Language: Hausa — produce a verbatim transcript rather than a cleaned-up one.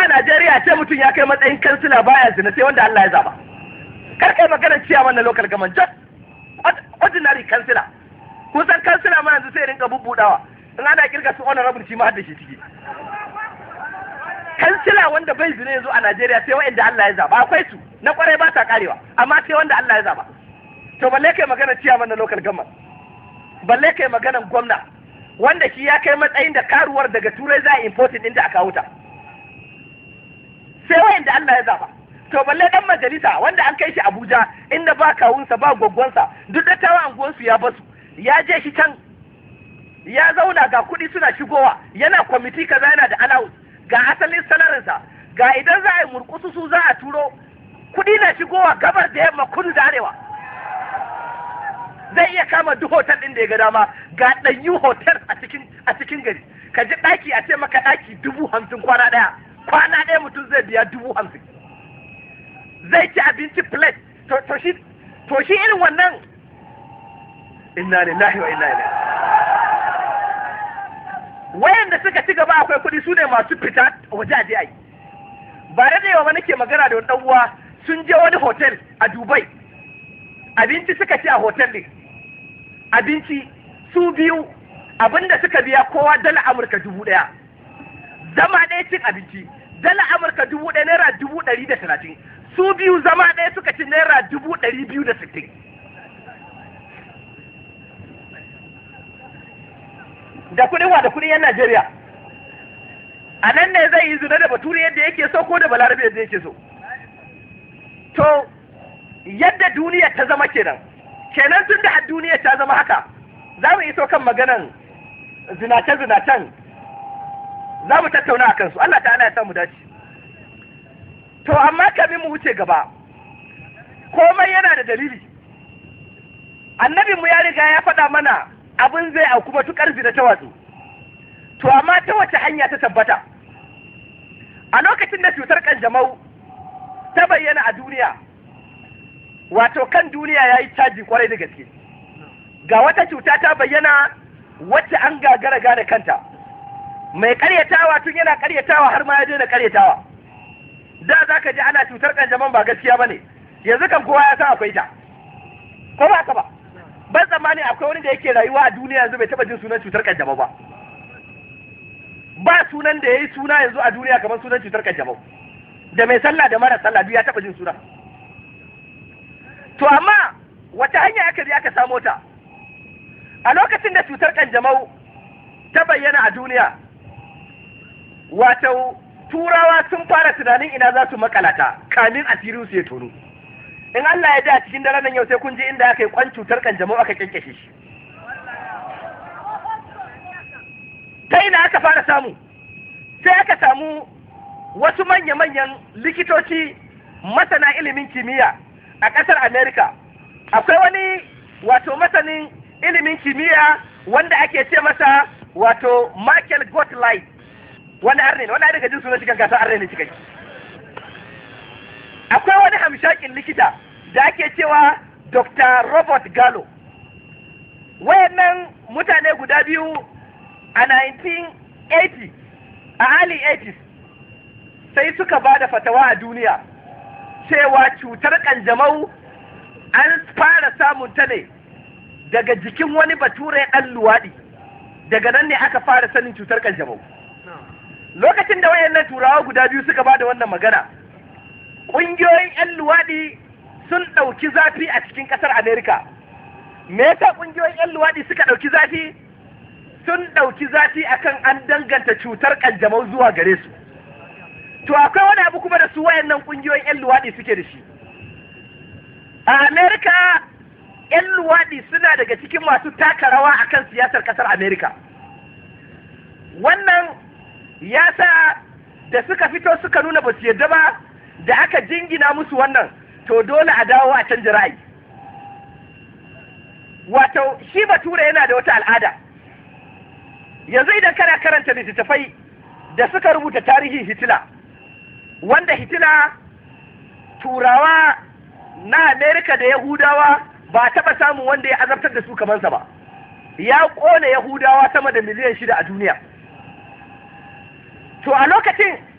a Najeriya ce mutum ya kai matsayin kansila baya zina sai wanda Allah ya zaba. Kar kai maganar ciyaman na local government, just ordinary kansila. Kun san kansila ma yanzu sai rinka bubbudawa. In ana kirga su honorable shi ma har da shi ciki. Kansila wanda bai zina yanzu a Najeriya sai wanda Allah ya zaba. Akwai su na kwarai ba ta karewa, amma sai wanda Allah ya zaba. To balle kai maganar ciyaman na local government. Balle kai maganar gwamna wanda shi ya kai matsayin da karuwar daga turai za a importin ɗinta a kawo ta. Sai wayanda Allah ya zaba. To balle dan majalisa wanda an kai shi Abuja inda ba kawunsa ba gwaggwansa duk dattawa anguwansu ya basu ya je shi can ya zauna ga kuɗi suna shigowa yana kwamiti kaza yana da allowance ga asalin salarinsa ga idan za a yi murkusu su za a turo kuɗi na shigowa gabar da yamma kudu da arewa zai iya kama duk hotel ɗin da ya ga dama ga ɗanyu hotel a cikin a cikin gari ka ji ɗaki a ce maka ɗaki dubu hamsin kwana ɗaya kwana ɗaya mutum zai biya dubu hamsin zai ci abinci plate to, to shi to shi irin wannan inna lillahi wa inna ilaihi wayanda suka ci gaba akwai kuɗi su ne masu fita waje a je ai ba da yawa nake magana da wani ɗan uwa sun je wani hotel a Dubai abinci suka ci a hotel ɗin abinci su biyu abinda suka biya kowa dala Amurka dubu ɗaya zama ɗaya cin abinci dala Amurka dubu ɗaya naira dubu ɗari da talatin su biyu zama ɗaya suka ci naira dubu ɗari biyu da sittin da kuɗin wa da kuɗin yan Najeriya a nan ne zai yi zina da bature yadda yake so ko da balarabe yadda yake so to yadda duniya ta zama kenan kenan tun da duniya ta zama haka za mu iso kan maganan zinace-zinacen za mu tattauna a kansu Allah ta'ala ya samu dace to amma kamin mu wuce gaba komai yana da dalili annabinmu ya riga ya faɗa mana abin zai auku matuƙar zina ta watsu to amma ta wace hanya ta tabbata a lokacin da cutar kanjamau ta bayyana a duniya wato kan duniya ya yi caji kwarai da gaske ga wata cuta ta bayyana wacce an gagara gane kanta mai karyatawa tun yana karyatawa har ma ya daina karyatawa da za ka ji ana cutar kanjaman ba gaskiya ba ne yanzu kan kowa ya san akwai ta ko ba ka ba ban tsammani akwai wani da yake rayuwa a duniya yanzu bai taba jin sunan cutar kanjamau ba ba sunan da ya yi suna yanzu a duniya kamar sunan cutar kanjamau da mai sallah da mara sallah duk ya taba jin sunan to amma wata hanya aka je aka samo ta a lokacin da cutar kanjamau ta bayyana a duniya wato turawa sun fara tunanin ina za su makalata kamin asirin su ya tono in Allah ya da cikin daren nan yau sai kun ji inda aka yi kwan cutar kanjamau aka kyankyashe shi ta ina aka fara samu sai aka samu wasu manya-manyan likitoci masana ilimin kimiyya a ƙasar Amerika akwai wani wato masanin ilimin kimiyya wanda ake ce masa wato Michael Gottlieb wani arne wani daga jin sunan cikin gasar arne ne cikin akwai wani hamshakin likita da ake cewa Doctor Robert Gallo wayannan mutane guda biyu a nineteen eighty a early eighties sai suka ba da fatawa a duniya cewa cutar kanjamau an fara samun ta ne daga jikin wani bature ɗan luwaɗi daga nan ne aka fara sanin cutar kanjamau lokacin da wayannan turawa guda biyu suka ba da wannan magana ƙungiyoyin 'yan luwaɗi sun ɗauki zafi a cikin ƙasar Amerika me yasa ƙungiyoyin 'yan luwaɗi suka ɗauki zafi sun ɗauki zafi akan an danganta cutar kanjamau zuwa gare su to akwai wani abu kuma da su wayannan ƙungiyoyin 'yan luwaɗi suke da shi a Amerika 'yan luwaɗi suna daga cikin masu taka rawa akan siyasar ƙasar Amerika wannan ya sa da suka fito suka nuna ba su yadda ba da aka jingina musu wannan to dole a dawo a canja ra'ayi wato shi bature yana da wata al'ada yanzu idan kana karanta littattafai da suka rubuta tarihin Hitler wanda Hitler turawa na Amerika da Yahudawa ba taɓa samun wanda ya azabtar da su kamansa ba ya ƙone Yahudawa sama da miliyan shida a duniya to a lokacin